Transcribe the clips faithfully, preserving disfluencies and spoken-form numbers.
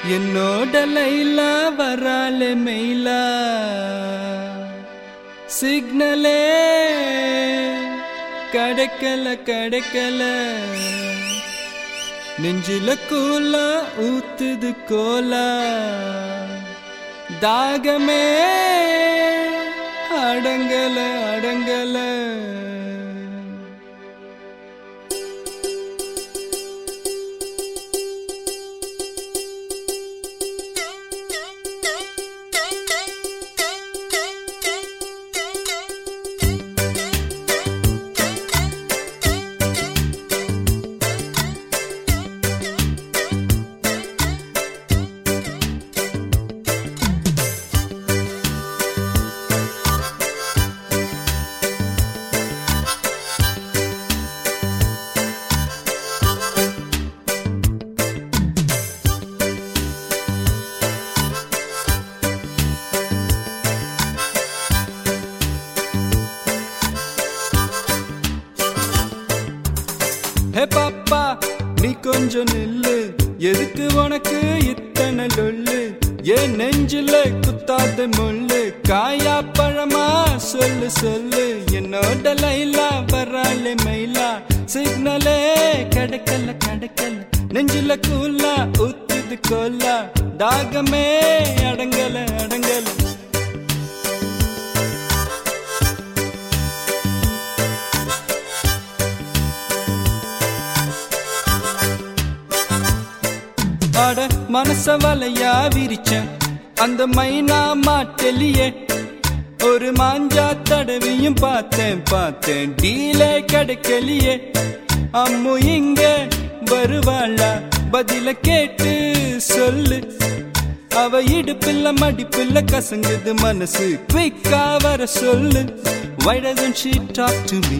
என்னோட லைலா வராலே மெயிலா சிக்னலே கடக்கல கடக்கல நெஞ்சில கூலா ஊத்துது கோலா தாகமே அடங்கல அடங்கல ஹே பாப்பா நீ கொஞ்சம் நில்லு, எதுக்கு உனக்கு இத்தனை லொல்லு? ஏன் நெஞ்சில குத்தாத முள்ளு, காயா பழமா சொல்லு சொல்லு. என்னோட லைலா வராலே மயிலா சிக்னலே கடக்கல கடக்கல நெஞ்சில கூலா ஊத்துது கோலா தாகமே அடங்கல அடங்கல. அட மனச வலையா விரிச்சேன் அந்த மைனா மாட்டலியே, ஒரு மாஞ்சா தடவியும் பார்த்தேன் பார்த்தேன் டீலே கிடைக்கலியே. அம்மு இங்க வருவாளா பதில கேட்டு சொல்லு, அவ இடுப்பில்ல மடிப்பில்ல கசங்குது மனசு குயிக்கா வர சொல்லு. Why doesn't she talk to me?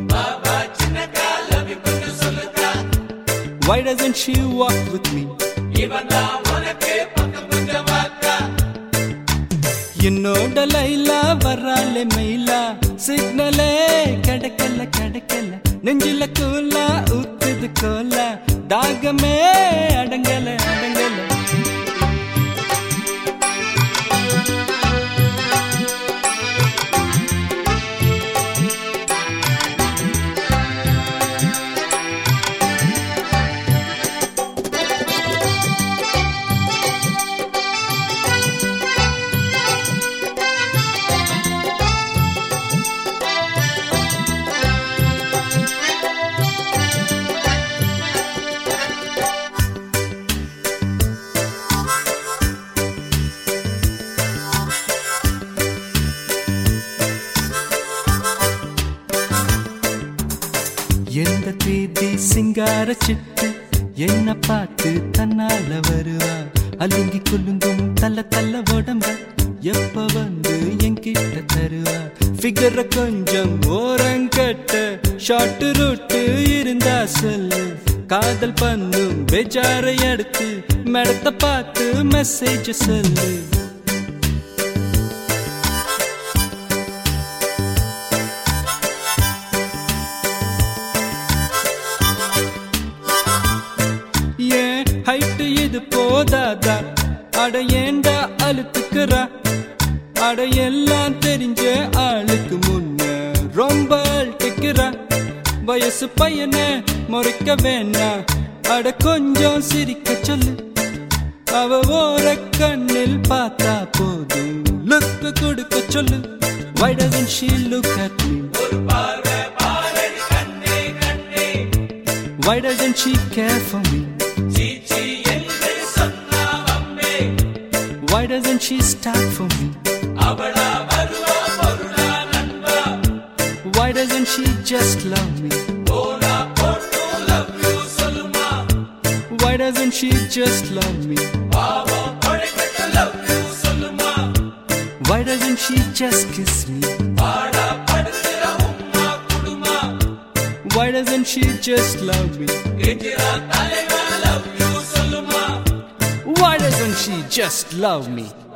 Why doesn't she walk with me? என்னோட லைலா வராலே மயிலா சிக்னலே கடக்கல கடக்கல நெஞ்சில கூலா ஊத்துது கோலா தாகமே அடங்கல அடங்கல. எந்த தேதி சிங்கார சிட்டு என்ன பார்த்து தன்னால வருவா, அலுங்கி குலுங்கும் தள்ள தள்ள உடம்ப எப்ப வந்து என்கிட்ட தருவா. ஃபிகர கொஞ்சம் ஓரங்கட்ட ஷார்ட் ரூட்டு இருந்தா சொல்லு, காதல் பண்ணும் பெஜாரை எடுத்து மேடத்தை பார்த்து மெசேஜ் சொல்லு. ஹைட்டு இது போதாதா அட ஏண்டா அழுத்துக்கிறா, அட எல்லாம் தெரிஞ்ச ஆளுக்கு முன்ன ரொம்ப அழுத்துக்கிறா. வயசு பையனை முறைக்க வேணா அட கொஞ்சம் சிரிக்க சொல்லு, அவ ஓர கண்ணில் பார்த்தா போதும் லுக்கு கொடுக்க சொல்லு. Why doesn't she look at me? Why doesn't she care for me? Why doesn't she start for me? Why doesn't she just love me? Why doesn't she just love me? Why doesn't she just kiss me? Why doesn't she just love me? Why doesn't she just love me?